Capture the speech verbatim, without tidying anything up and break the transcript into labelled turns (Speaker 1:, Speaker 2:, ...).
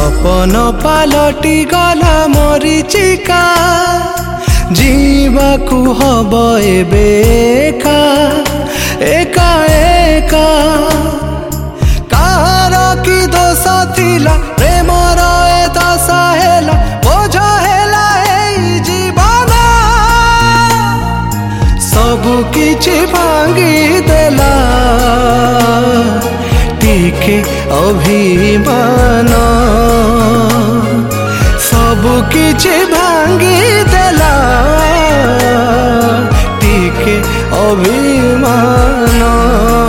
Speaker 1: सपन पालटी गला मरीचिका जीवाकू हब एबे एका एका एका कार की दोष थिला प्रेमर ए दशा हेला बोझ हेला एई जीवन सबु किछि भांगी देला टिके अभिमान सबु किछि भांगी देला टिके अभिमान।